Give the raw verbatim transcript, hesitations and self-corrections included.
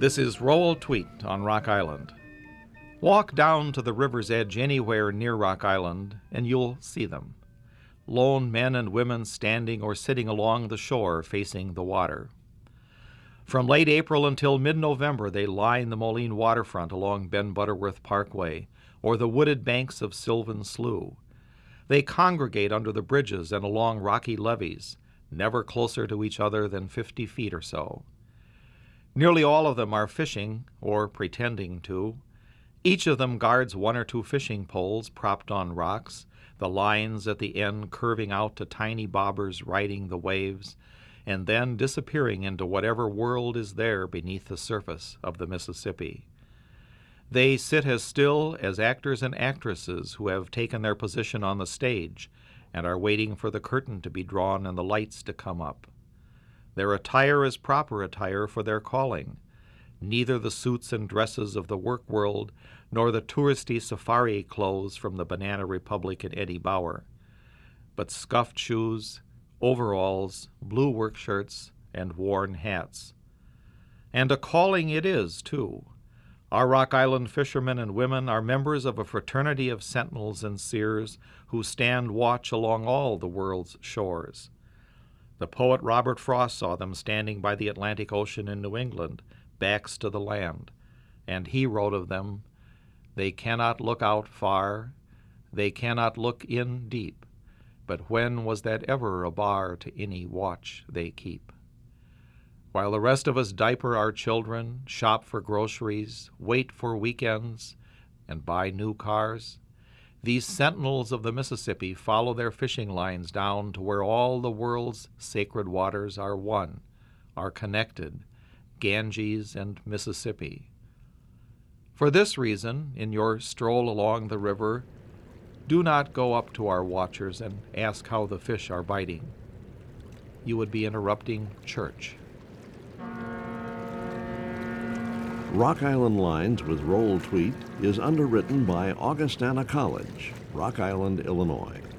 This is Roll Tweet on Rock Island. Walk down to the river's edge anywhere near Rock Island, and you'll see them. Lone men and women standing or sitting along the shore facing the water. From late April until mid-November, they line the Moline waterfront along Ben Butterworth Parkway or the wooded banks of Sylvan Slough. They congregate under the bridges and along rocky levees, never closer to each other than fifty feet or so. Nearly all of them are fishing, or pretending to. Each of them guards one or two fishing poles propped on rocks, the lines at the end curving out to tiny bobbers riding the waves, and then disappearing into whatever world is there beneath the surface of the Mississippi. They sit as still as actors and actresses who have taken their position on the stage and are waiting for the curtain to be drawn and the lights to come up. Their attire is proper attire for their calling, neither the suits and dresses of the work world nor the touristy safari clothes from the Banana Republic and Eddie Bauer, but scuffed shoes, overalls, blue work shirts, and worn hats. And a calling it is, too. Our Rock Island fishermen and women are members of a fraternity of sentinels and seers who stand watch along all the world's shores. The poet Robert Frost saw them standing by the Atlantic Ocean in New England, backs to the land, and he wrote of them, "They cannot look out far, they cannot look in deep, but when was that ever a bar to any watch they keep?" While the rest of us diaper our children, shop for groceries, wait for weekends, and buy new cars, these sentinels of the Mississippi follow their fishing lines down to where all the world's sacred waters are one, are connected, Ganges and Mississippi. For this reason, in your stroll along the river, do not go up to our watchers and ask how the fish are biting. You would be interrupting church. Rock Island Lines with Roll Tweet is underwritten by Augustana College, Rock Island, Illinois.